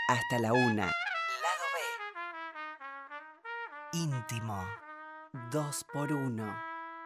hasta la 1. Lado B. Íntimo. 2x1.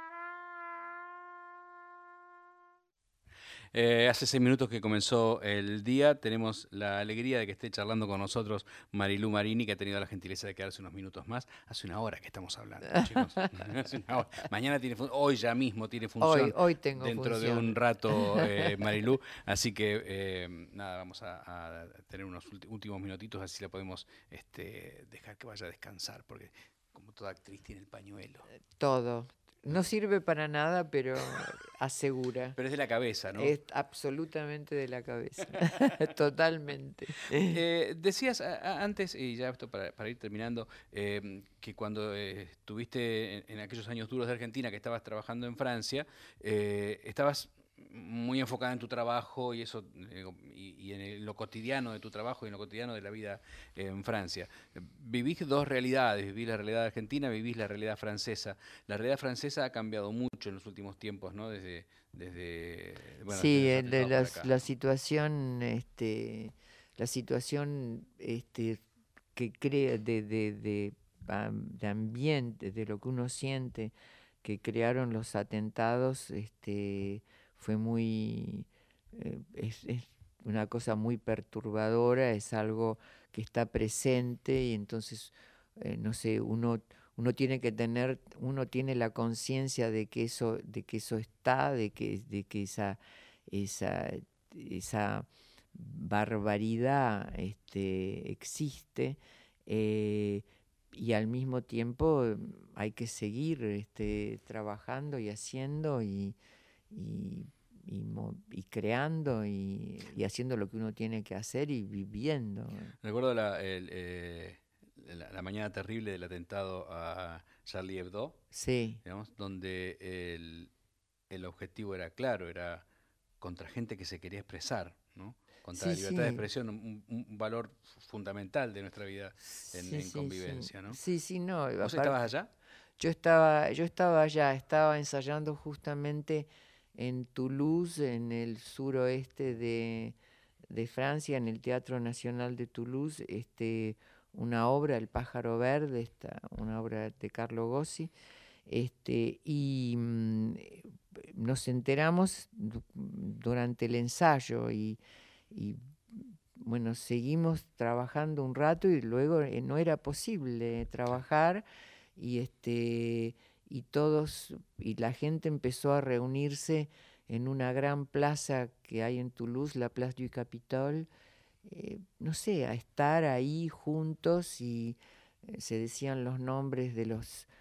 Hace 6 minutos que comenzó el día. Tenemos la alegría de que esté charlando con nosotros Marilú Marini, que ha tenido la gentileza de quedarse unos minutos más. Hace una hora que estamos hablando, chicos. Hace una hora. Mañana tiene hoy ya mismo tiene función. Hoy tengo Dentro de función. un rato, Marilú. Así que, nada, vamos a tener unos últimos minutitos, así la podemos dejar que vaya a descansar, porque como toda actriz tiene el pañuelo. Todo. No sirve para nada, pero asegura. Pero es de la cabeza, ¿no? Es absolutamente de la cabeza. Totalmente. Decías antes, y ya esto para ir terminando, que cuando estuviste en aquellos años duros de Argentina, que estabas trabajando en Francia, estabas muy enfocada en tu trabajo y eso y en lo cotidiano de tu trabajo y en lo cotidiano de la vida en Francia. Vivís dos realidades, vivís la realidad argentina, vivís la realidad francesa. La realidad francesa ha cambiado mucho en los últimos tiempos, ¿no? Desde bueno, desde Sí, los atentados para acá. la situación, la situación, que crea de ambiente, de lo que uno siente, que crearon los atentados, fue muy, es una cosa muy perturbadora, es algo que está presente y entonces, no sé, uno tiene que tener, uno tiene la conciencia de que eso está, de que esa, esa barbaridad existe, y al mismo tiempo hay que seguir trabajando y haciendo y creando y haciendo lo que uno tiene que hacer y viviendo. Recuerdo la mañana terrible del atentado a Charlie Hebdo, Sí, digamos, donde el objetivo era claro, era contra gente que se quería expresar, ¿no? Contra la sí, libertad de sí. expresión, un valor fundamental de nuestra vida Sí, en sí, sí. convivencia, ¿no? Sí, sí, no. ¿Vos Aparte, estabas allá? yo estaba allá, estaba ensayando justamente en Toulouse, en el suroeste de Francia, en el Teatro Nacional de Toulouse, una obra, El pájaro verde, una obra de Carlo Gozzi, y nos enteramos durante el ensayo y bueno, seguimos trabajando un rato y luego no era posible trabajar y y la gente empezó a reunirse en una gran plaza que hay en Toulouse, la Place du Capitole, no sé, a estar ahí juntos y se decían los nombres de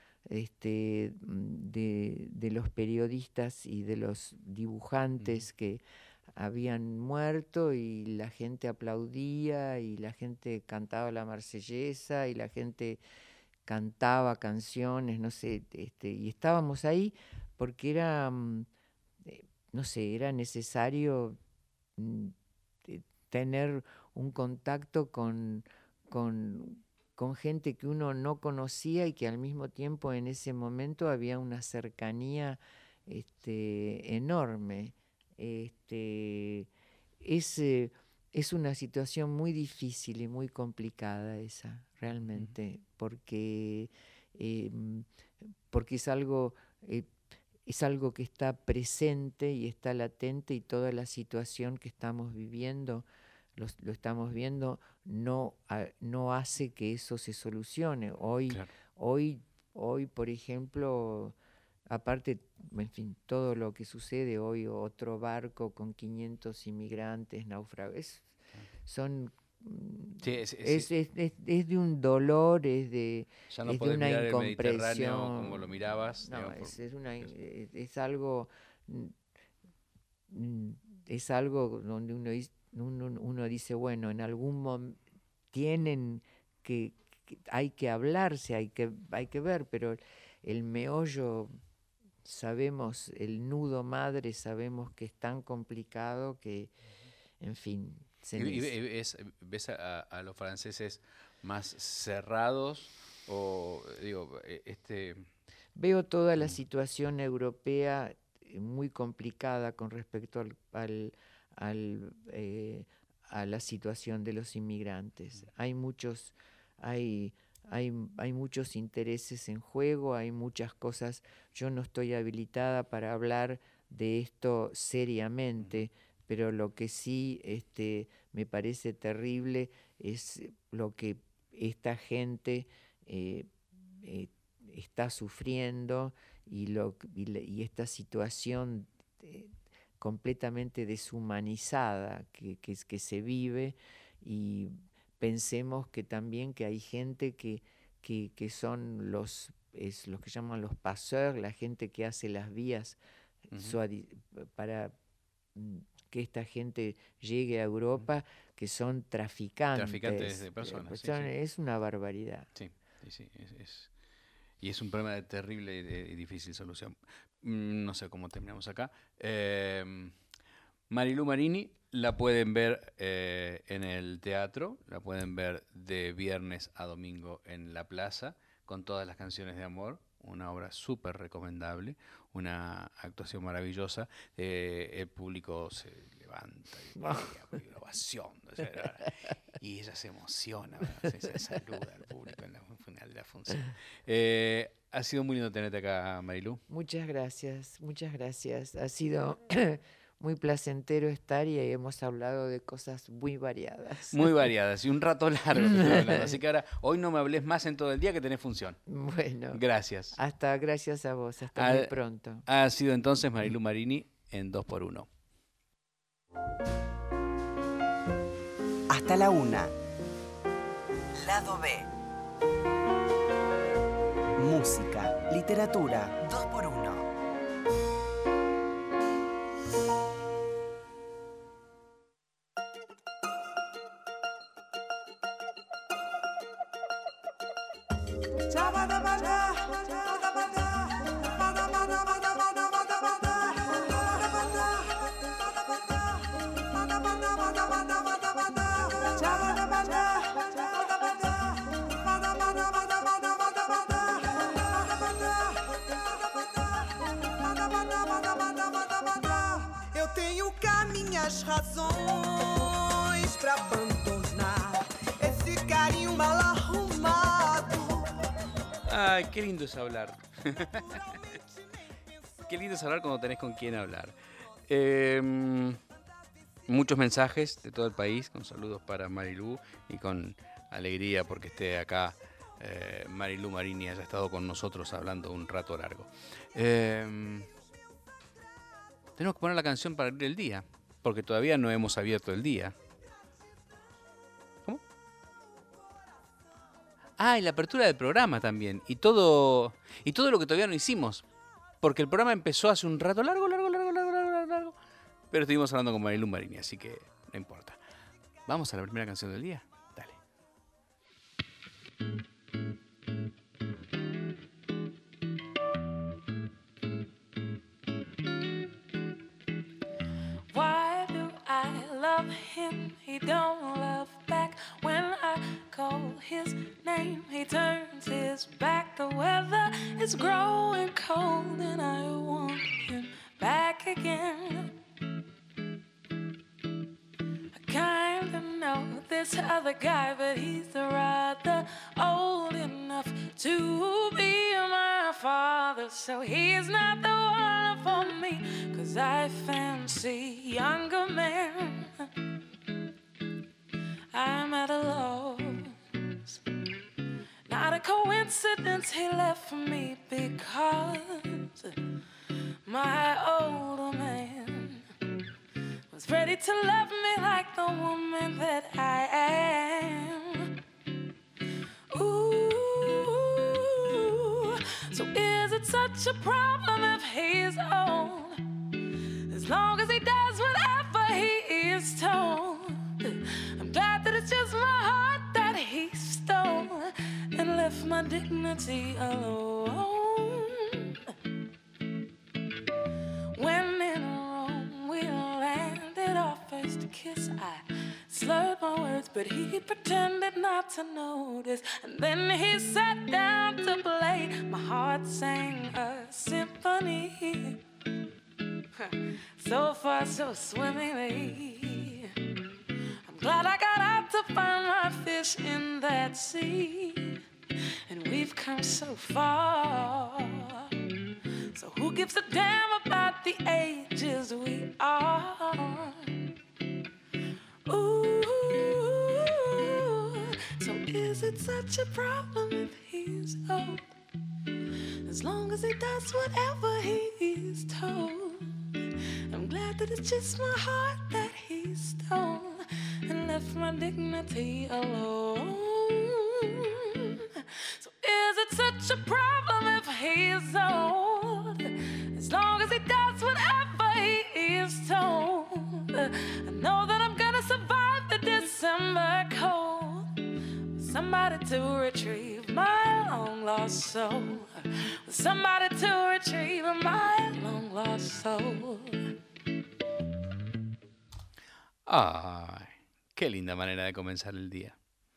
de los periodistas y de los dibujantes que habían muerto y la gente aplaudía y la gente cantaba la Marsellesa y la gente cantaba canciones, no sé, y estábamos ahí porque era, no sé, era necesario mm, tener un contacto con, con gente que uno no conocía y que al mismo tiempo en ese momento había una cercanía enorme. Es, es una situación muy difícil y muy complicada esa, realmente, eh, porque es algo que está presente y está latente y toda la situación que estamos viviendo, lo estamos viendo, no hace que eso se solucione. Claro. Hoy, por ejemplo, aparte, en fin, todo lo que sucede hoy, otro barco con 500 inmigrantes naufragos, son Sí, es de un dolor, ya no es de podés una mirar el Mediterráneo como lo incompresión. mirabas, No, digamos, es algo, mm, es algo donde uno dice, bueno, en algún momento tienen hay que hablarse, hay que ver, pero el meollo, sabemos, el nudo madre, sabemos que es tan complicado que, en fin, ¿Ves a los franceses más cerrados o digo, veo toda la mm, situación europea muy complicada con respecto al, a la situación de los inmigrantes. Hay muchos intereses en juego, hay muchas cosas. Yo no estoy habilitada para hablar de esto seriamente, pero lo que sí me parece terrible es lo que esta gente está sufriendo y esta situación completamente deshumanizada que se vive, y pensemos que también que hay gente que son los que llaman los passeurs, la gente que hace las vías para que esta gente llegue a Europa, que son traficantes. Traficantes de personas. Sí. Es una barbaridad. Sí. Y es un problema terrible y difícil solución. No sé cómo terminamos acá. Marilu Marini la pueden ver en el teatro, la pueden ver de viernes a domingo en la plaza, con todas las canciones de amor, una obra súper recomendable, una actuación maravillosa. El público se levanta y una ovación, y ella se emociona, se saluda al público en la final de la función. Ha sido muy lindo tenerte acá, Marilu. Muchas gracias. Ha sido muy placentero estar y hemos hablado de cosas muy variadas. Muy variadas y un rato largo. Así que ahora, hoy no me hables más en todo el día que tenés función. Bueno. Gracias. Gracias a vos. Hasta muy pronto. Ha sido entonces Marilu Marini en 2x1. Hasta la 1. Lado B. Música, literatura, 2x1. Eu tenho cá minhas razões pra abandonar esse carinho mal arrumado. Ay, qué lindo es hablar. Qué lindo es hablar cuando tenés con quién hablar. Muchos mensajes de todo el país, con saludos para Marilu y con alegría porque esté acá Marilu Marini, haya estado con nosotros hablando un rato largo. Tenemos que poner la canción para abrir el día, porque todavía no hemos abierto el día. ¿Cómo? Ah, y la apertura del programa también. Y todo lo que todavía no hicimos. Porque el programa empezó hace un rato largo. Pero estuvimos hablando con Marilu Marini, así que no importa. Vamos a la primera canción del día. Dale. Why do I love him? He don't love back. When I call his name, he turns his back. The weather is growing cold and I want him back again. I kinda know this other guy, but he's rather old enough to be my father. So he's not the one for me, 'cause I fancy younger men. I'm at a loss. Not a coincidence he left for me, because my older man was ready to love me like the woman that I am. Ooh, so is it such a problem if he's old? As long as he does whatever he is told. I'm glad that it's just my heart that he stole and left my dignity alone. When in Rome we landed our first kiss, I slurred my words, but he pretended not to notice. And then he sat down to play. My heart sang a symphony. So far, so swimmingly. I'm that sea, and we've come so far. So who gives a damn about the ages we are? Ooh, so is it such a problem if he's old? As long as he does whatever he's told. I'm glad that it's just my heart that he stole and left my dignity alone. So is it such a problem if he's old? As long as he does whatever he is told. I know that I'm gonna survive the December cold. Somebody to retrieve my long lost soul. Somebody to retrieve my long lost soul. Ay, qué linda manera de comenzar el día.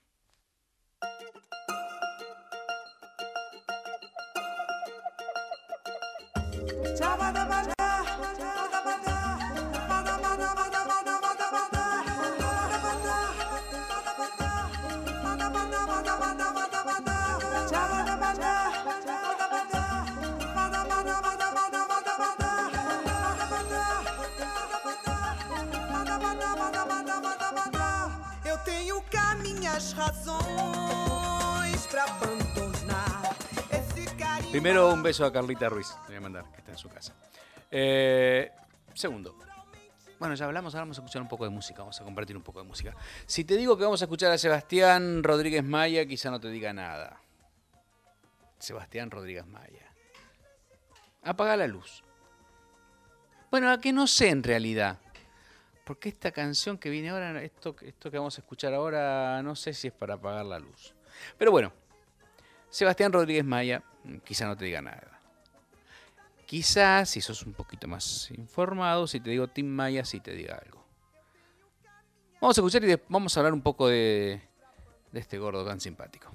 Eu tenho cá minhas razões pra abandonar esse carinho. Primero un beso a Carlita Ruiz, le voy a mandar, que está en su casa. Segundo. Bueno, ya hablamos, ahora vamos a escuchar un poco de música, vamos a compartir un poco de música. Si te digo que vamos a escuchar a Sebastián Rodríguez Maya, quizá no te diga nada. Sebastián Rodríguez Maya. Apaga la luz. Bueno, a que no sé en realidad. Porque esta canción que viene ahora, esto que vamos a escuchar ahora, no sé si es para apagar la luz. Pero bueno, Sebastián Rodríguez Maya, quizá no te diga nada. Quizás, si sos un poquito más informado, si te digo Tim Maya, sí te diga algo. Vamos a escuchar y vamos a hablar un poco de este gordo tan simpático.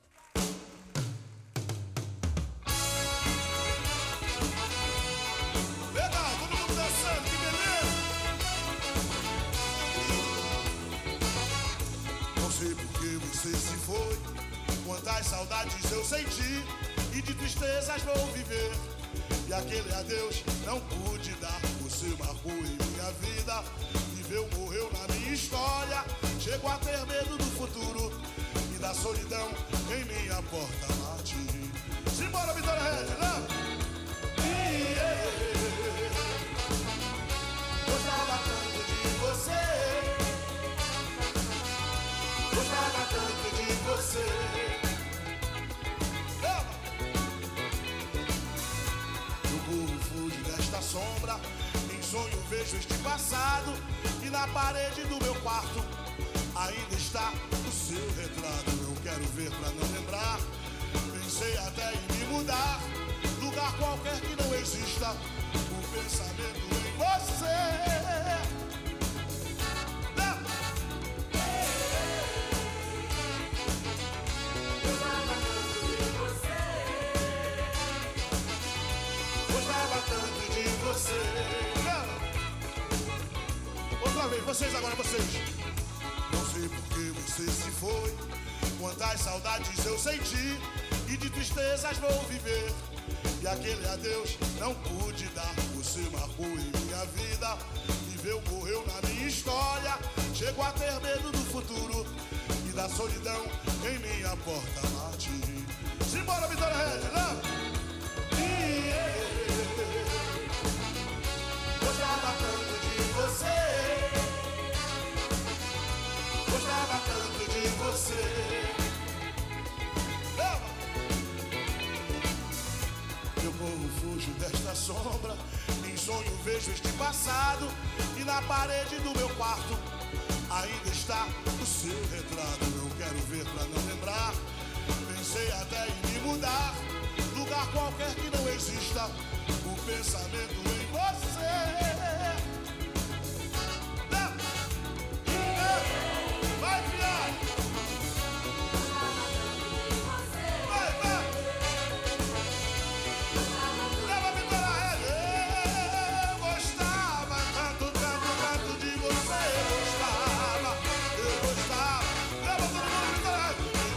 Não sei por que você se foi, quantas saudades eu senti e de tristezas vou viver. E aquele adeus não pude dar, você marcou em minha vida. Viveu, morreu na minha história. Chego a ter medo do futuro e da solidão em minha porta bate. Simbora, Vitória Regia, gostava tanto de você. Gostava tanto de você. Sombra, em sonho vejo este passado e na parede do meu quarto ainda está o seu retrato. Eu quero ver pra não lembrar. Pensei até em me mudar, lugar qualquer que não exista o pensamento em você. Outra vez, vocês agora, vocês. Não sei por que você se foi, quantas saudades eu senti e de tristezas vou viver. E aquele adeus não pude dar, você marcou em minha vida. Viveu, morreu na minha história. Chego a ter medo do futuro e da solidão em minha porta bate. Simbora, Vitória Regia, gostava tanto de você. Gostava tanto de você. Eu corro, fujo desta sombra. Em sonho vejo este passado e na parede do meu quarto ainda está o seu retrato. Eu quero ver pra não lembrar. Pensei até em me mudar, lugar qualquer que não exista o pensamento em você. Vai, viado! Vai, vai! Leva a Vitória Regia! Eu gostava tanto, tanto, tanto de você. Eu gostava. Leva todo mundo, Vitória Regia!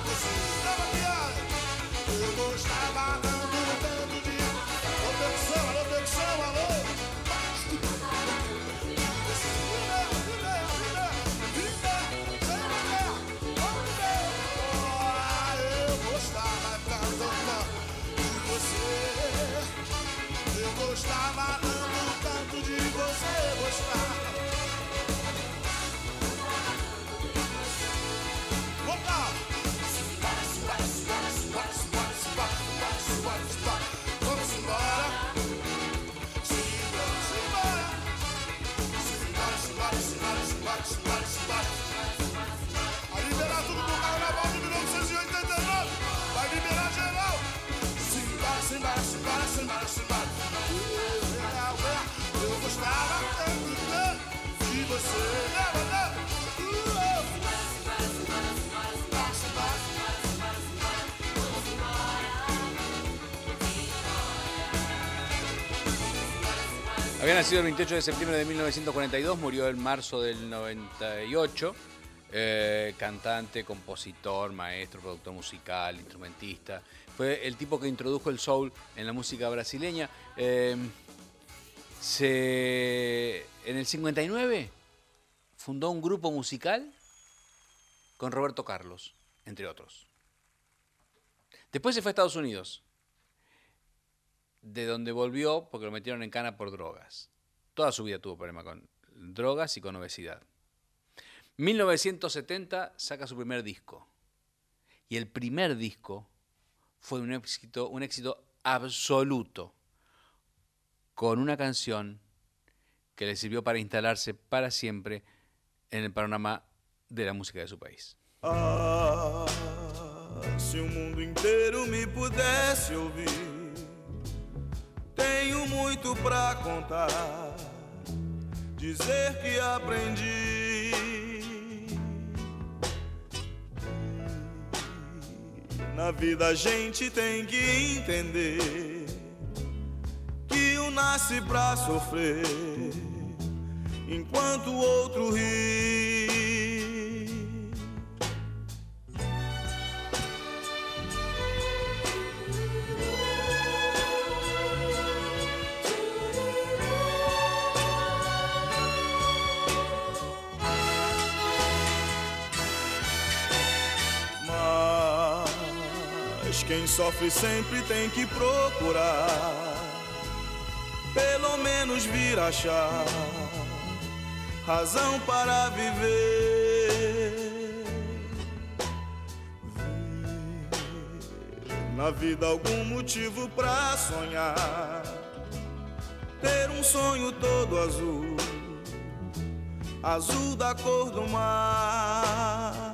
Había nacido el 28 de septiembre de 1942, murió en marzo del 98. Cantante, compositor, maestro, productor musical, instrumentista. Fue el tipo que introdujo el soul en la música brasileña. En el 59 fundó un grupo musical con Roberto Carlos, entre otros. Después se fue a Estados Unidos, de donde volvió porque lo metieron en cana por drogas. Toda su vida tuvo problemas con drogas y con obesidad. 1970 saca su primer disco. Y el primer disco fue un éxito absoluto, con una canción que le sirvió para instalarse para siempre en el panorama de la música de su país. Ah, se o mundo inteiro me pudesse ouvir, tenho muito pra contar, dizer que aprendi. Na vida a gente tem que entender que um nasce pra sofrer, enquanto o outro ri. Mas quem sofre sempre tem que procurar, pelo menos vir achar razão para viver. Ver na vida algum motivo pra sonhar, ter um sonho todo azul, azul da cor do mar.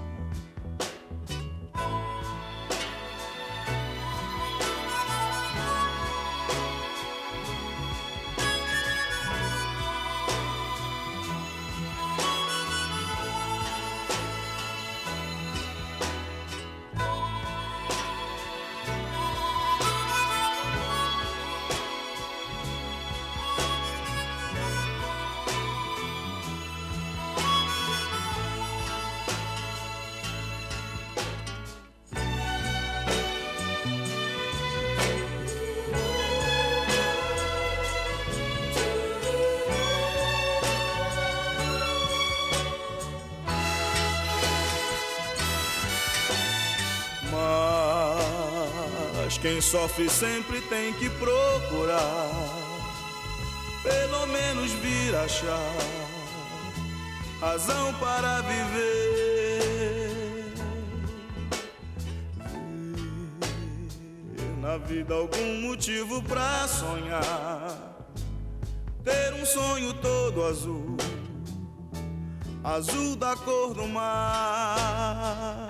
Quem sofre sempre tem que procurar, pelo menos vir achar razão para viver. Ver na vida algum motivo pra sonhar, ter um sonho todo azul, azul da cor do mar.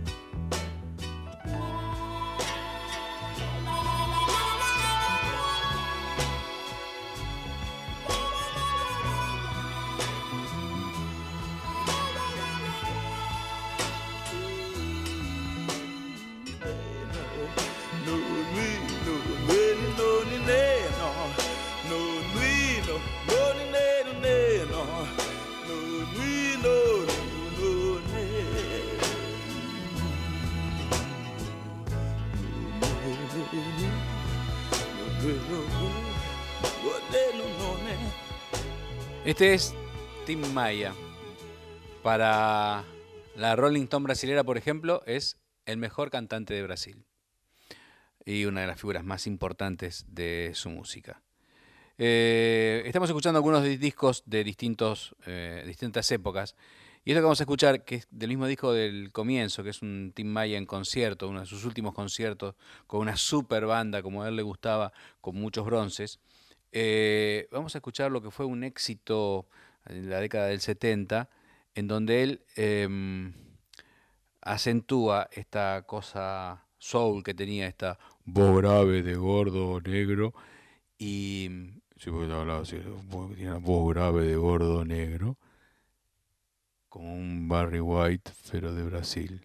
Este es Tim Maia. Para la Rolling Stone brasilera, por ejemplo, es el mejor cantante de Brasil y una de las figuras más importantes de su música. Estamos escuchando algunos discos de distintas épocas, y esto que vamos a escuchar, que es del mismo disco del comienzo, que es un Tim Maia en concierto, uno de sus últimos conciertos, con una super banda como a él le gustaba, con muchos bronces. Vamos a escuchar lo que fue un éxito en la década del 70, en donde él acentúa esta cosa soul que tenía, esta voz grave de gordo negro, y sí, porque hablaba así, tenía una voz grave de gordo negro, como un Barry White, pero de Brasil.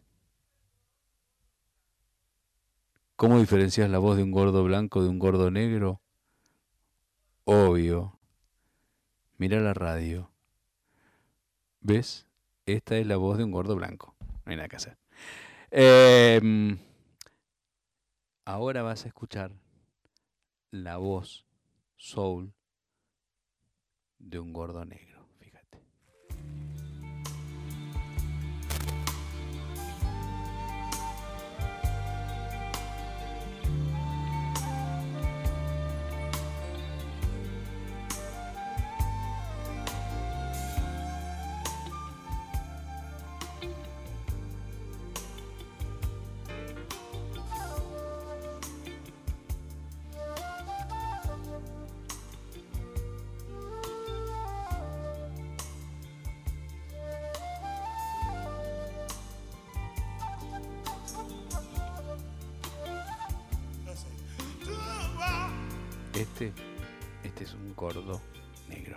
¿Cómo diferencias la voz de un gordo blanco de un gordo negro? obvio. Mira la radio. ¿Ves? Esta es la voz de un gordo blanco. No hay nada que hacer. Ahora vas a escuchar la voz soul de un gordo negro. Fíjate. Este es un gordo negro.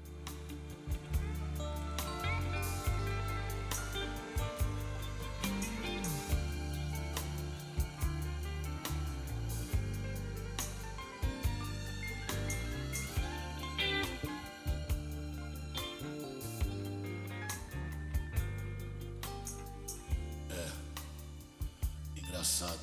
Engraçado.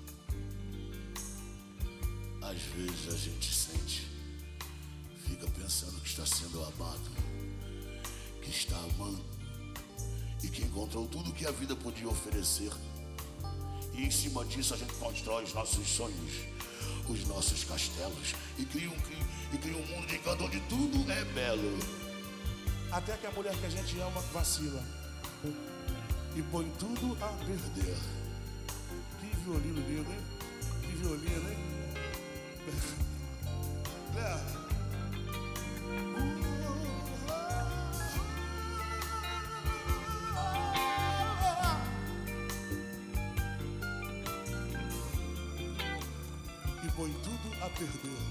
Às vezes a gente sente, fica pensando que está sendo amado, que está amando e que encontrou tudo que a vida podia oferecer. E em cima disso a gente constrói os nossos sonhos, os nossos castelos e cria um mundo de encanto onde tudo é belo. Até que a mulher que a gente ama vacila e põe tudo a perder. Que violino lindo, hein? Que violino, hein? E põe tudo a perder.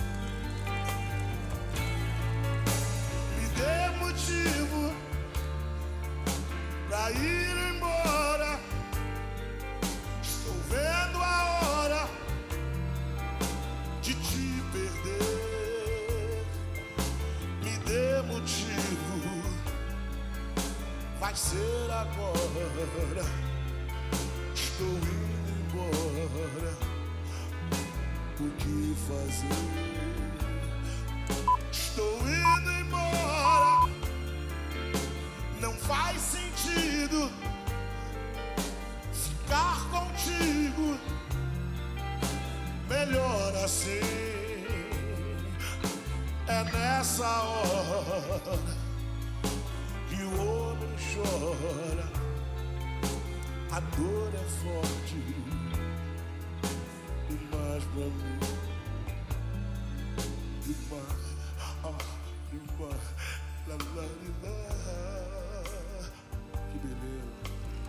Me dê motivo pra ir embora. Estou vendo a hora de te perder. Me dê motivo, vai ser agora. Estou indo embora. O que fazer? Estou indo embora. Não faz sentido ficar contigo. Melhor assim. É nessa hora que o homem chora. A dor é forte demais pra mim. Demais, demais. Lá, lá, lá. Que beleza.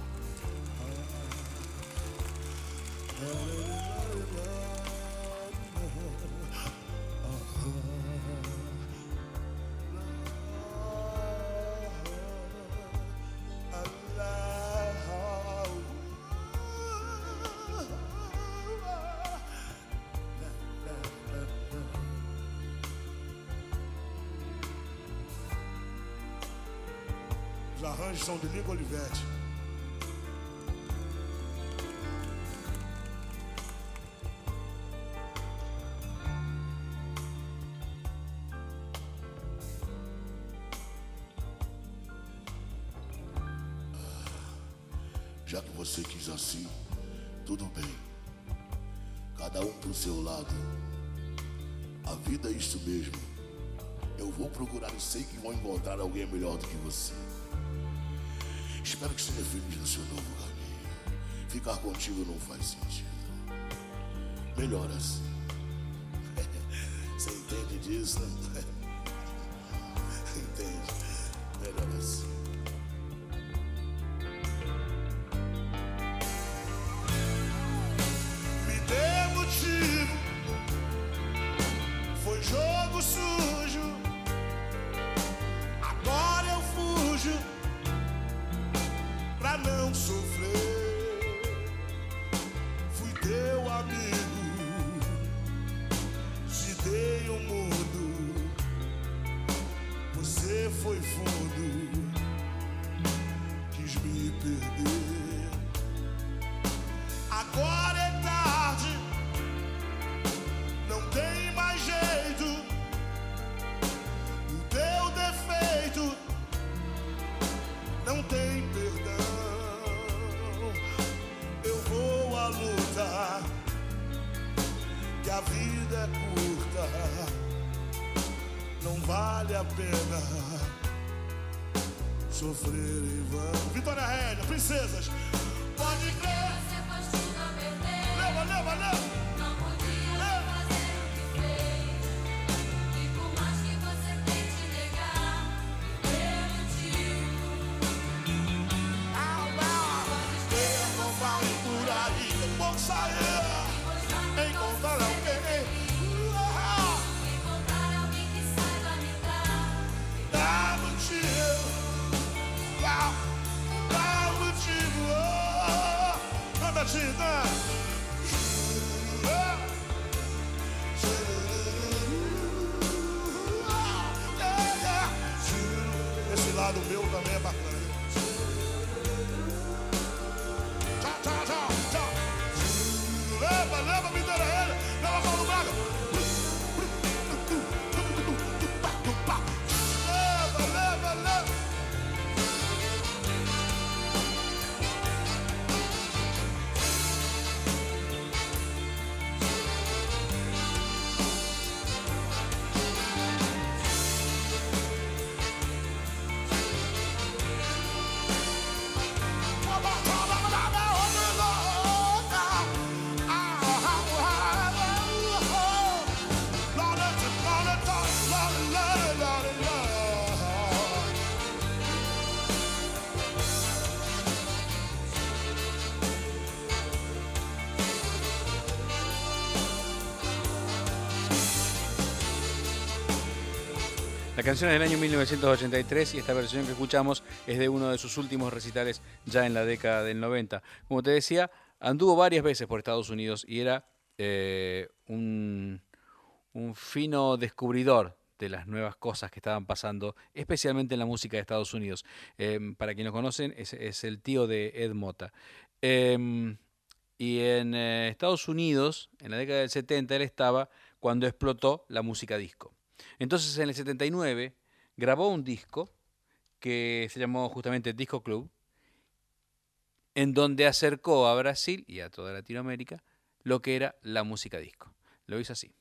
Os arranjos são de Liga Olivetti. Já que você quis assim, tudo bem. Cada um pro seu lado. A vida é isso mesmo. Eu vou procurar e sei que vou encontrar alguém melhor do que você. Espero que seja feliz no seu novo caminho. Ficar contigo não faz sentido. Melhor assim. Você entende disso, né? Entende? Melhor assim. Me dê motivo. Foi jogo sujo. Agora eu fujo pra não sofrer. Fui teu amigo, te dei o mundo. não tem perdão. Eu vou à luta, que a vida é curta, não vale a pena sofrer em vão. Vitória Régia, princesas, pode crer. Você faz tudo a perder. Leva, leva, leva. Não podia fazer o que fez. E por mais que você tente negar, eu digo. Não vale por aí, bom sair. Encontrar alguém. Encontrar alguém que saiba me dar. Dá motivo. Dá motivo. Canta, Tita. Esse lado meu também é bacana. Tchau, tchau, tchau, tchau. Leva, leva, me dá ele. Leva, Paulo Braga. Leva, leva, leva. La canción es del año 1983 y esta versión que escuchamos es de uno de sus últimos recitales ya en la década del 90. Como te decía, anduvo varias veces por Estados Unidos y era un fino descubridor de las nuevas cosas que estaban pasando, especialmente en la música de Estados Unidos. Para quienes lo conocen, es el tío de Ed Mota. Y en Estados Unidos, en la década del 70, él estaba cuando explotó la música disco. Entonces, en el 79, grabó un disco que se llamó justamente Disco Club, en donde acercó a Brasil y a toda Latinoamérica lo que era la música disco. Lo hizo así.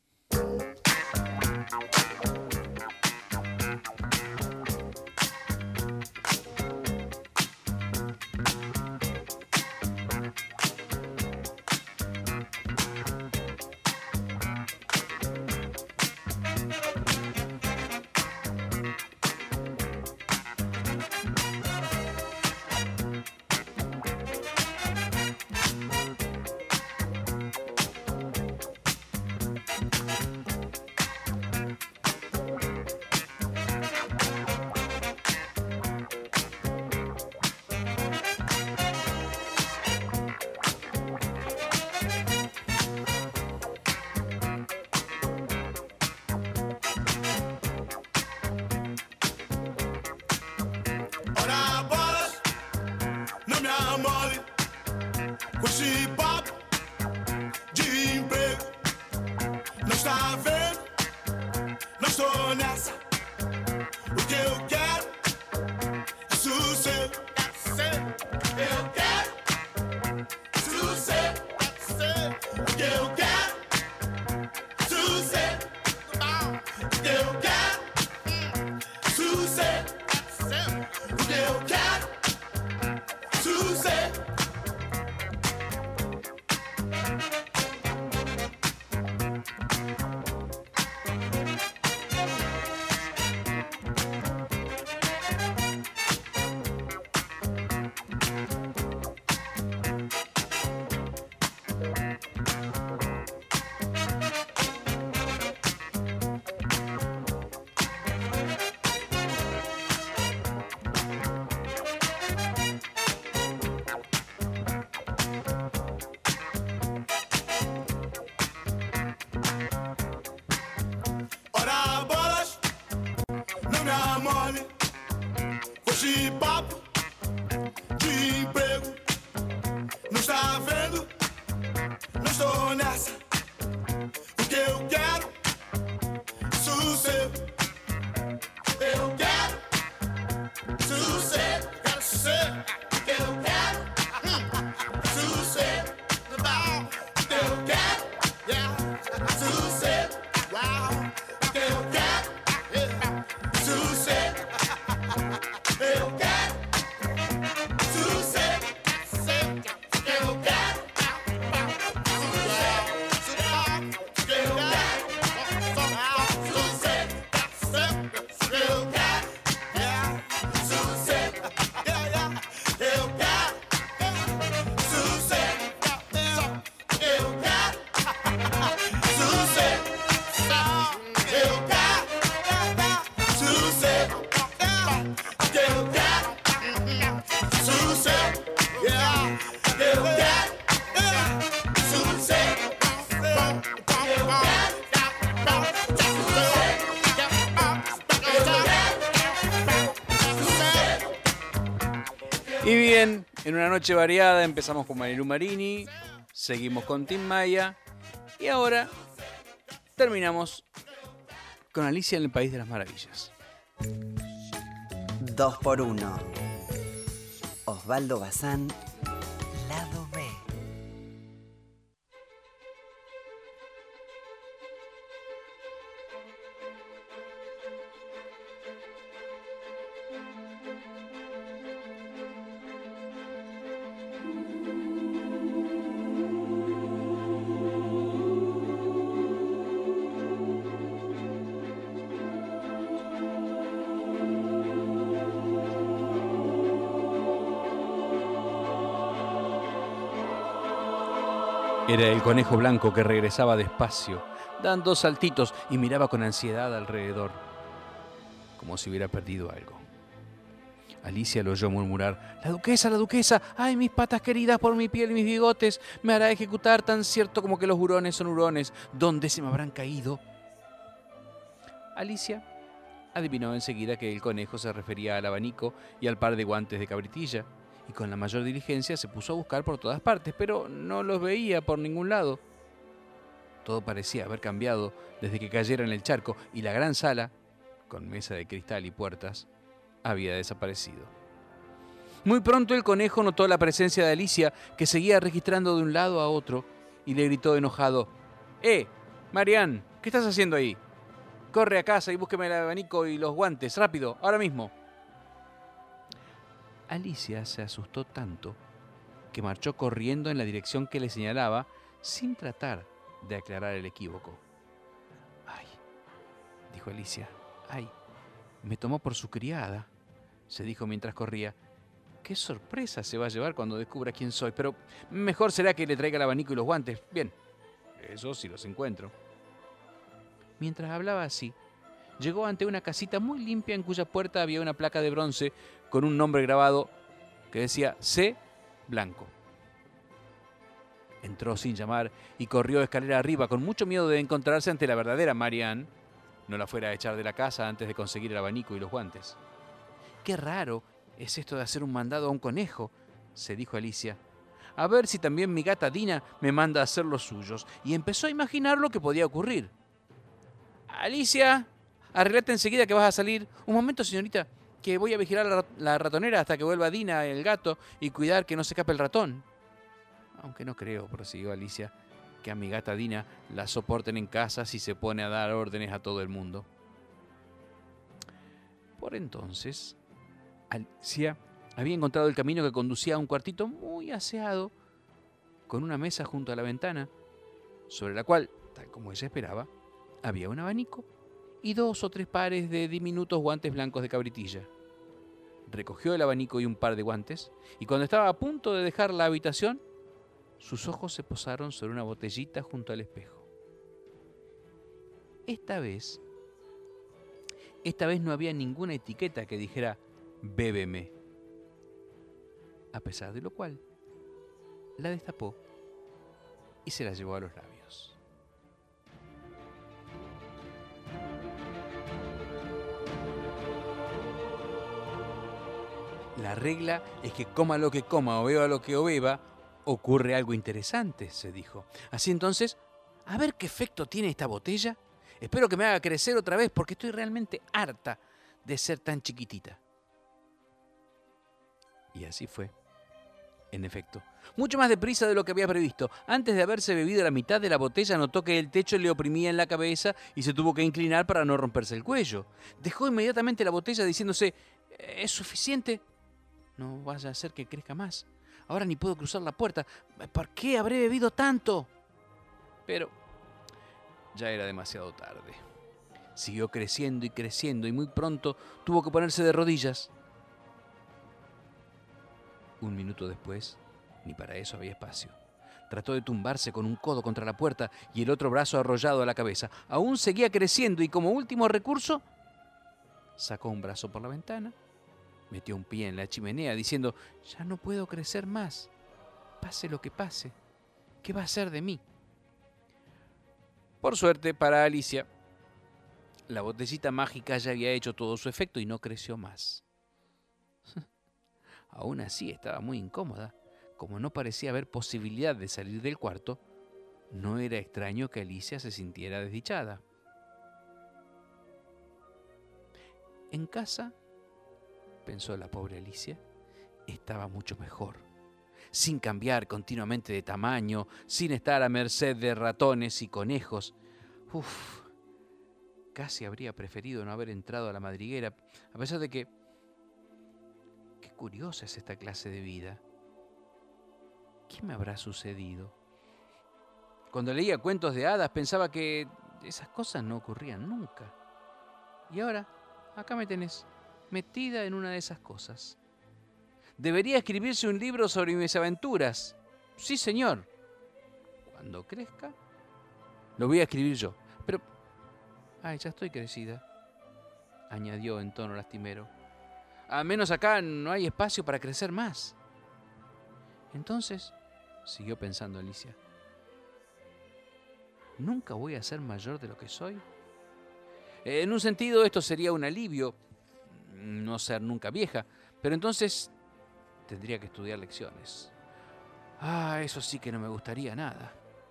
Mole, com esse papo de emprego. Não está vendo? Não estou nessa. O que eu quero é sossego. Eu quero sossego. O que eu quero é sossego. O que eu quero é sossego. O que eu quero sossego. Ora bolas, não me amole com esse papo de emprego. Não está vendo? Não estou nessa. O que eu quero é sossego. Eu quero sossego. Quero sossego. Y bien, en una noche variada empezamos con Marilu Marini, seguimos con Tim Maya y ahora terminamos con Alicia en el País de las Maravillas. 2 por 1. Osvaldo Bazán, lado B. Era el conejo blanco que regresaba despacio, dando saltitos y miraba con ansiedad alrededor, como si hubiera perdido algo. Alicia lo oyó murmurar: la duquesa, ay, mis patas queridas por mi piel y mis bigotes, me hará ejecutar tan cierto como que los hurones son hurones, ¿dónde se me habrán caído? Alicia adivinó enseguida que el conejo se refería al abanico y al par de guantes de cabritilla, y con la mayor diligencia se puso a buscar por todas partes, pero no los veía por ningún lado. Todo parecía haber cambiado desde que cayera en el charco, y la gran sala, con mesa de cristal y puertas, había desaparecido. Muy pronto el conejo notó la presencia de Alicia, que seguía registrando de un lado a otro, y le gritó enojado: Marianne, ¿qué estás haciendo ahí? Corre a casa y búsqueme el abanico y los guantes, rápido, ahora mismo. Alicia se asustó tanto que marchó corriendo en la dirección que le señalaba, sin tratar de aclarar el equívoco. «Ay», dijo Alicia, «ay, me tomó por su criada», se dijo mientras corría. «Qué sorpresa se va a llevar cuando descubra quién soy, pero mejor será que le traiga el abanico y los guantes. Bien, eso sí los encuentro». Mientras hablaba así, llegó ante una casita muy limpia en cuya puerta había una placa de bronce con un nombre grabado que decía C. Blanco. Entró sin llamar y corrió escalera arriba con mucho miedo de encontrarse ante la verdadera Marianne, no la fuera a echar de la casa antes de conseguir el abanico y los guantes. «Qué raro es esto de hacer un mandado a un conejo», se dijo Alicia. «A ver si también mi gata Dina me manda a hacer los suyos», y empezó a imaginar lo que podía ocurrir. «Alicia, arreglate enseguida que vas a salir. Un momento, señorita, que voy a vigilar la ratonera hasta que vuelva Dina, el gato, y cuidar que no se escape el ratón». «Aunque no creo», prosiguió Alicia, «que a mi gata Dina la soporten en casa si se pone a dar órdenes a todo el mundo». Por entonces, Alicia había encontrado el camino que conducía a un cuartito muy aseado, con una mesa junto a la ventana, sobre la cual, tal como ella esperaba, había un abanico y 2 o 3 pares de diminutos guantes blancos de cabritilla. Recogió el abanico y un par de guantes, y cuando estaba a punto de dejar la habitación, sus ojos se posaron sobre una botellita junto al espejo. Esta vez no había ninguna etiqueta que dijera «bébeme», a pesar de lo cual la destapó y se la llevó a los labios. La regla es que coma lo que coma o beba lo que beba, ocurre algo interesante, se dijo. Así entonces, a ver qué efecto tiene esta botella. Espero que me haga crecer otra vez porque estoy realmente harta de ser tan chiquitita. Y así fue. En efecto, mucho más deprisa de lo que había previsto. Antes de haberse bebido la mitad de la botella, notó que el techo le oprimía en la cabeza y se tuvo que inclinar para no romperse el cuello. Dejó inmediatamente la botella diciéndose: «¿Es suficiente? No vaya a ser que crezca más. Ahora ni puedo cruzar la puerta. ¿Por qué habré bebido tanto?». Pero ya era demasiado tarde. Siguió creciendo y muy pronto tuvo que ponerse de rodillas. Un minuto después, ni para eso había espacio. Trató de tumbarse con un codo contra la puerta y el otro brazo arrollado a la cabeza. Aún seguía creciendo y, como último recurso, sacó un brazo por la ventana, metió un pie en la chimenea diciendo: «Ya no puedo crecer más. Pase lo que pase. ¿Qué va a hacer de mí?». Por suerte para Alicia, la botellita mágica ya había hecho todo su efecto y no creció más. Aún así estaba muy incómoda. Como no parecía haber posibilidad de salir del cuarto, no era extraño que Alicia se sintiera desdichada. En casa, pensó la pobre Alicia, estaba mucho mejor. Sin cambiar continuamente de tamaño, sin estar a merced de ratones y conejos. Casi habría preferido no haber entrado a la madriguera, a pesar de que... Qué curiosa es esta clase de vida. ¿Qué me habrá sucedido? Cuando leía cuentos de hadas pensaba que esas cosas no ocurrían nunca. Y ahora, acá me tenés, metida en una de esas cosas. Debería escribirse un libro sobre mis aventuras. Sí, señor. Cuando crezca, lo voy a escribir yo. Pero, ya estoy crecida, añadió en tono lastimero. Al menos acá no hay espacio para crecer más. Entonces, siguió pensando Alicia, ¿nunca voy a ser mayor de lo que soy? En un sentido, esto sería un alivio, no ser nunca vieja, pero entonces tendría que estudiar lecciones. Eso sí que no me gustaría nada.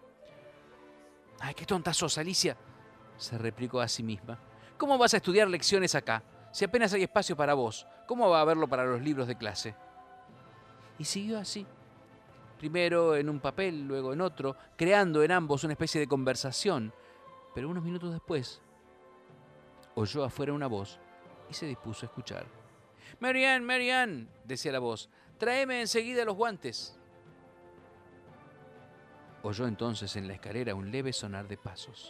¡Qué tonta sos, Alicia!, se replicó a sí misma. ¿Cómo vas a estudiar lecciones acá? Si apenas hay espacio para vos, ¿cómo va a haberlo para los libros de clase? Y siguió así. Primero en un papel, luego en otro, creando en ambos una especie de conversación. Pero unos minutos después, oyó afuera una voz y se dispuso a escuchar. «Marianne, Marianne», decía la voz, «tráeme enseguida los guantes». Oyó entonces en la escalera un leve sonar de pasos.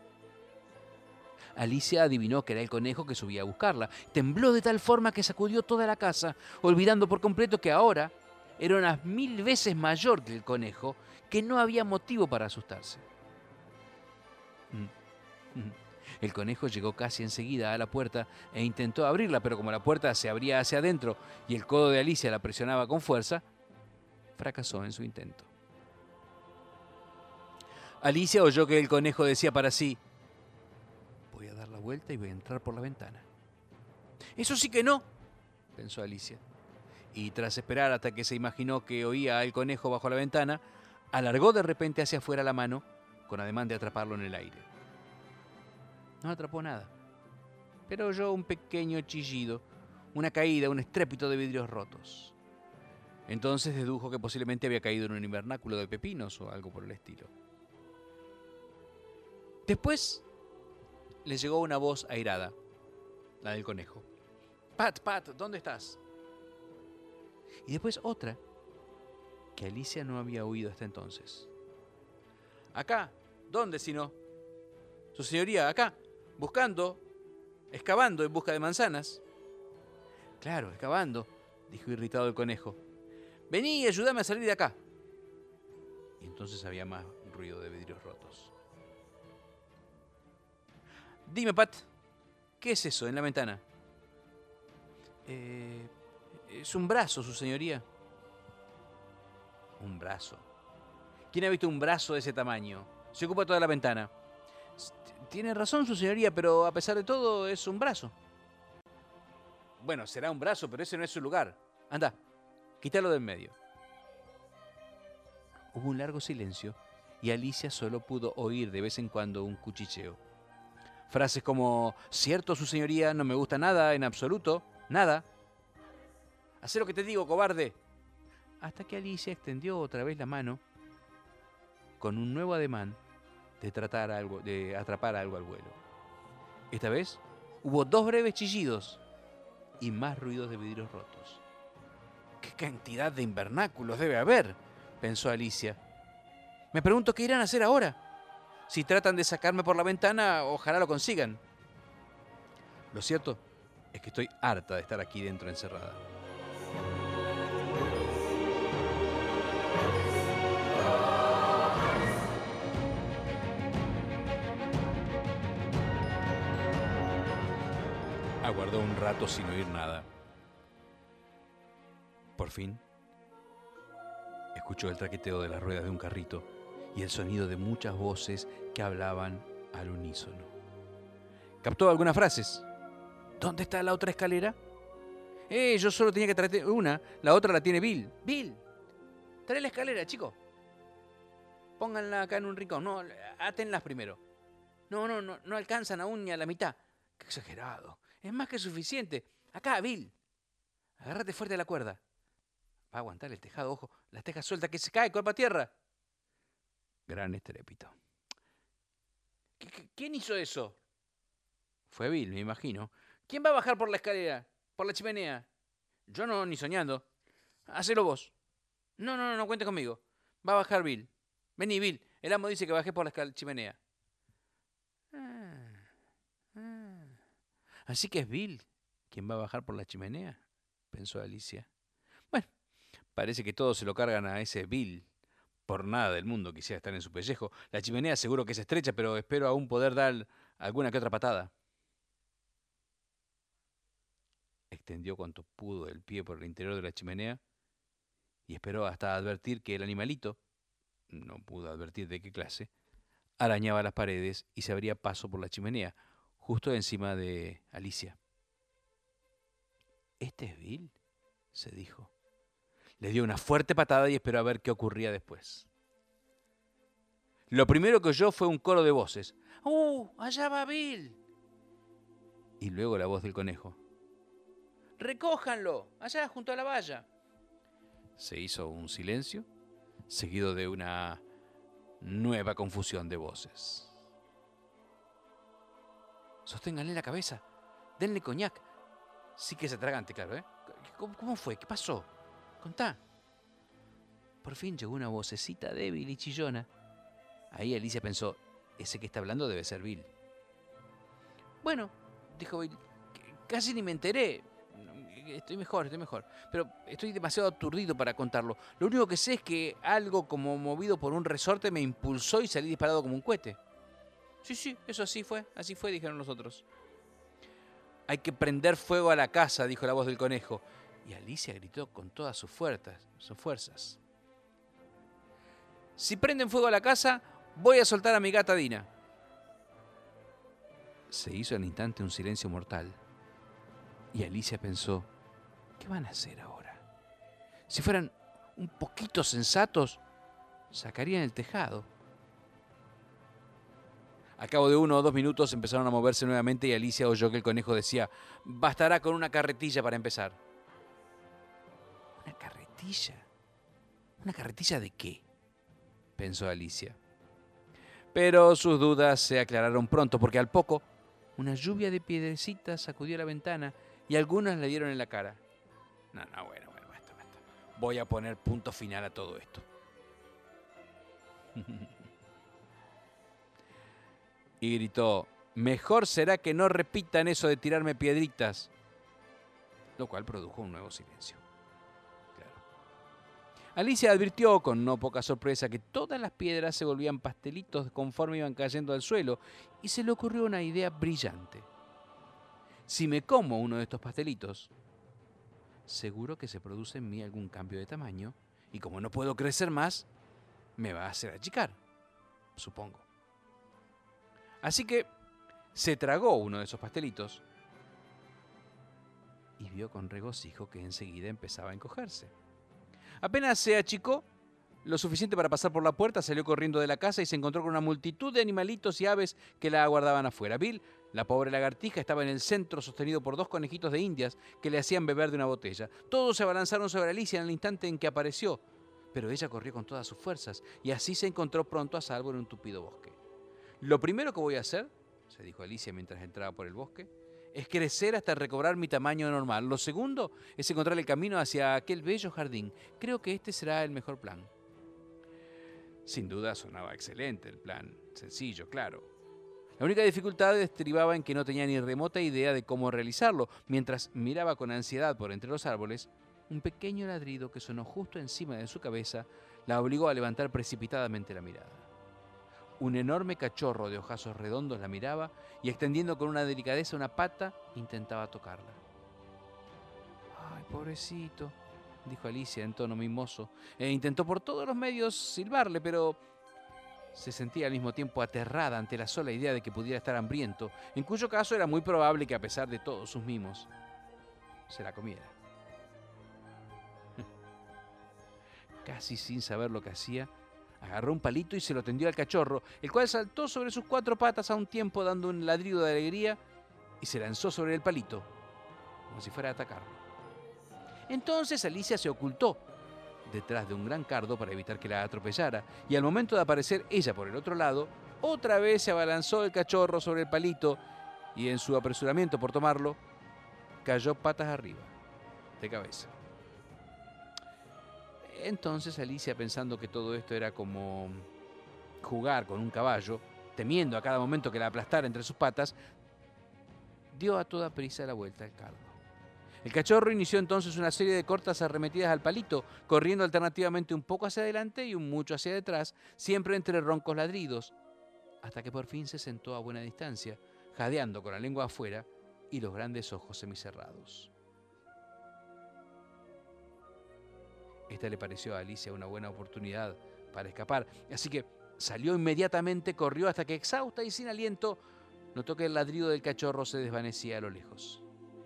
Alicia adivinó que era el conejo que subía a buscarla. Tembló de tal forma que sacudió toda la casa, olvidando por completo que ahora era unas 1000 veces mayor que el conejo, que no había motivo para asustarse. El conejo llegó casi enseguida a la puerta e intentó abrirla, pero como la puerta se abría hacia adentro y el codo de Alicia la presionaba con fuerza, fracasó en su intento. Alicia oyó que el conejo decía para sí: «Voy a dar la vuelta y voy a entrar por la ventana». «Eso sí que no», pensó Alicia. Y tras esperar hasta que se imaginó que oía al conejo bajo la ventana, alargó de repente hacia afuera la mano con ademán de atraparlo en el aire. No atrapó nada, pero oyó un pequeño chillido, una caída, un estrépito de vidrios rotos. Entonces dedujo que posiblemente había caído en un invernáculo de pepinos o algo por el estilo. Después le llegó una voz airada, la del conejo. «Pat, Pat, ¿dónde estás?» Y después otra, que Alicia no había oído hasta entonces. «Acá, ¿dónde si no?» «Su señoría, acá, buscando, excavando en busca de manzanas». «Claro, excavando», dijo irritado el conejo. «Vení y ayúdame a salir de acá». Y entonces había más ruido de vidrios rotos. «Dime, Pat, ¿qué es eso en la ventana?» «Es un brazo, su señoría». «¿Un brazo? ¿Quién ha visto un brazo de ese tamaño? Se ocupa toda la ventana». «Tiene razón, su señoría, pero a pesar de todo es un brazo». «Bueno, será un brazo, pero ese no es su lugar. Anda, quítalo del medio». Hubo un largo silencio y Alicia solo pudo oír de vez en cuando un cuchicheo. Frases como: «Cierto, su señoría, no me gusta nada, en absoluto, nada». «Haz lo que te digo, cobarde». Hasta que Alicia extendió otra vez la mano con un nuevo ademán de atrapar algo al vuelo. Esta vez hubo 2 breves chillidos y más ruidos de vidrios rotos. «¿Qué cantidad de invernáculos debe haber?», pensó Alicia. «Me pregunto qué irán a hacer ahora. Si tratan de sacarme por la ventana, ojalá lo consigan. Lo cierto es que estoy harta de estar aquí dentro encerrada». Aguardó un rato sin oír nada. Por fin, escuchó el traqueteo de las ruedas de un carrito y el sonido de muchas voces que hablaban al unísono. Captó algunas frases. «¿Dónde está la otra escalera?». Yo solo tenía que traer una, la otra la tiene Bill. Bill, trae la escalera, chico. Pónganla acá en un rincón. No, átenlas primero. No alcanzan aún ni a la mitad. Qué exagerado. Es más que suficiente. Acá, Bill. Agárrate fuerte a la cuerda. Va a aguantar el tejado, ojo. Las tejas sueltas que se cae, cuerpo a tierra. Gran estrépito. ¿Quién hizo eso? Fue Bill, me imagino. ¿Quién va a bajar por la escalera? ¿Por la chimenea? Yo no, ni soñando. Hacelo vos. No cuentes conmigo. Va a bajar Bill. Vení, Bill. El amo dice que bajé por la chimenea. ¿Así que es Bill quien va a bajar por la chimenea? Pensó Alicia. Bueno, parece que todos se lo cargan a ese Bill. Por nada del mundo quisiera estar en su pellejo. La chimenea seguro que es estrecha, pero espero aún poder dar alguna que otra patada. Extendió cuanto pudo el pie por el interior de la chimenea y esperó hasta advertir que el animalito, no pudo advertir de qué clase, arañaba las paredes y se abría paso por la chimenea, justo encima de Alicia. ¿Este es Bill?, se dijo. Le dio una fuerte patada y esperó a ver qué ocurría después. Lo primero que oyó fue un coro de voces. ¡Allá va Bill! Y luego la voz del conejo. ¡Recójanlo! Allá junto a la valla. Se hizo un silencio, seguido de una nueva confusión de voces. Sosténganle la cabeza. Denle coñac. Sí que es atragante, claro, ¿eh? ¿Cómo fue? ¿Qué pasó? Contá. Por fin llegó una vocecita débil y chillona. Ahí Alicia pensó, ese que está hablando debe ser Bill. Bueno, dijo Bill, casi ni me enteré. Estoy mejor. Pero estoy demasiado aturdido para contarlo. Lo único que sé es que algo como movido por un resorte me impulsó y salí disparado como un cohete. Sí, eso así fue, dijeron los otros. Hay que prender fuego a la casa, dijo la voz del conejo. Y Alicia gritó con todas sus fuerzas. Si prenden fuego a la casa, voy a soltar a mi gata Dina. Se hizo al instante un silencio mortal. Y Alicia pensó, ¿qué van a hacer ahora? Si fueran un poquito sensatos, sacarían el tejado. A cabo de 1 o 2 minutos empezaron a moverse nuevamente y Alicia oyó que el conejo decía, bastará con una carretilla para empezar. ¿Una carretilla? ¿Una carretilla de qué?, pensó Alicia. Pero sus dudas se aclararon pronto, porque al poco una lluvia de piedrecitas sacudió la ventana y algunas le dieron en la cara. Bueno, basta. Voy a poner punto final a todo esto. Y gritó, mejor será que no repitan eso de tirarme piedritas. Lo cual produjo un nuevo silencio. Claro. Alicia advirtió con no poca sorpresa que todas las piedras se volvían pastelitos conforme iban cayendo al suelo y se le ocurrió una idea brillante. Si me como uno de estos pastelitos, seguro que se produce en mí algún cambio de tamaño y como no puedo crecer más, me va a hacer achicar, supongo. Así que se tragó uno de esos pastelitos y vio con regocijo que enseguida empezaba a encogerse. Apenas se achicó lo suficiente para pasar por la puerta, salió corriendo de la casa y se encontró con una multitud de animalitos y aves que la aguardaban afuera. Bill, la pobre lagartija, estaba en el centro sostenido por 2 conejitos de indias que le hacían beber de una botella. Todos se abalanzaron sobre Alicia en el instante en que apareció, pero ella corrió con todas sus fuerzas y así se encontró pronto a salvo en un tupido bosque. Lo primero que voy a hacer, se dijo Alicia mientras entraba por el bosque, es crecer hasta recobrar mi tamaño normal. Lo segundo es encontrar el camino hacia aquel bello jardín. Creo que este será el mejor plan. Sin duda sonaba excelente el plan, sencillo, claro. La única dificultad estribaba en que no tenía ni remota idea de cómo realizarlo. Mientras miraba con ansiedad por entre los árboles, un pequeño ladrido que sonó justo encima de su cabeza la obligó a levantar precipitadamente la mirada. Un enorme cachorro de ojazos redondos la miraba y, extendiendo con una delicadeza una pata, intentaba tocarla. «Ay, pobrecito», dijo Alicia en tono mimoso, e intentó por todos los medios silbarle, pero se sentía al mismo tiempo aterrada ante la sola idea de que pudiera estar hambriento, en cuyo caso era muy probable que, a pesar de todos sus mimos, se la comiera. casi sin saber lo que hacía, agarró un palito y se lo tendió al cachorro, el cual saltó sobre sus 4 patas a un tiempo dando un ladrido de alegría y se lanzó sobre el palito, como si fuera a atacarlo. Entonces Alicia se ocultó detrás de un gran cardo para evitar que la atropellara, y al momento de aparecer ella por el otro lado, otra vez se abalanzó el cachorro sobre el palito y en su apresuramiento por tomarlo, cayó patas arriba, de cabeza. Entonces Alicia, pensando que todo esto era como jugar con un caballo, temiendo a cada momento que la aplastara entre sus patas, dio a toda prisa la vuelta al cardo. El cachorro inició entonces una serie de cortas arremetidas al palito, corriendo alternativamente un poco hacia adelante y un mucho hacia detrás, siempre entre roncos ladridos, hasta que por fin se sentó a buena distancia, jadeando con la lengua afuera y los grandes ojos semicerrados. Esta le pareció a Alicia una buena oportunidad para escapar, así que salió inmediatamente, corrió hasta que, exhausta y sin aliento, notó que el ladrido del cachorro se desvanecía a lo lejos.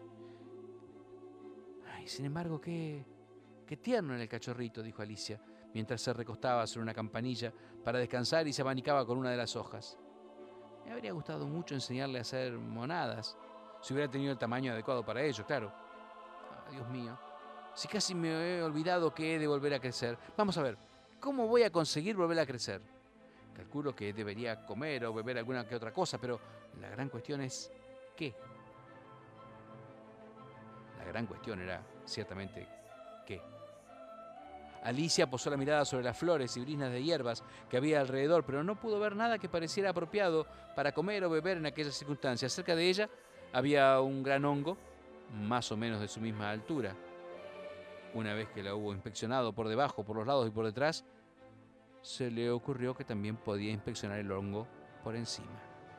Ay, sin embargo, qué tierno era el cachorrito, dijo Alicia, mientras se recostaba sobre una campanilla para descansar y se abanicaba con una de las hojas. Me habría gustado mucho enseñarle a hacer monadas, si hubiera tenido el tamaño adecuado para ello, claro. Oh, Dios mío, si casi me he olvidado que he de volver a crecer. Vamos a ver, ¿cómo voy a conseguir volver a crecer? Calculo que debería comer o beber alguna que otra cosa, pero la gran cuestión es ¿qué? La gran cuestión era, ciertamente, ¿qué? Alicia posó la mirada sobre las flores y briznas de hierbas que había alrededor, pero no pudo ver nada que pareciera apropiado para comer o beber en aquellas circunstancias. Cerca de ella había un gran hongo, más o menos de su misma altura. Una vez que la hubo inspeccionado por debajo, por los lados y por detrás, se le ocurrió que también podía inspeccionar el hongo por encima.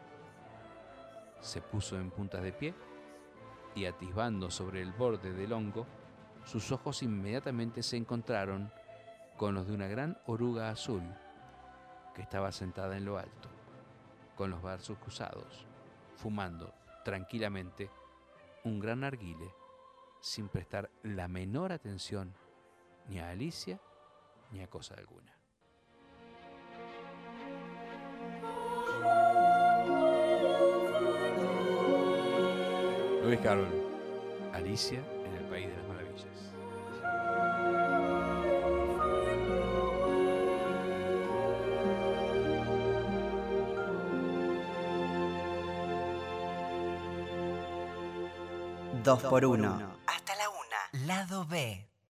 Se puso en puntas de pie y, atisbando sobre el borde del hongo, sus ojos inmediatamente se encontraron con los de una gran oruga azul que estaba sentada en lo alto, con los brazos cruzados, fumando tranquilamente un gran narguile, sin prestar la menor atención ni a Alicia ni a cosa alguna. Lewis Carroll, Alicia en el País de las Maravillas. Dos por uno. Hasta la una. Lado B.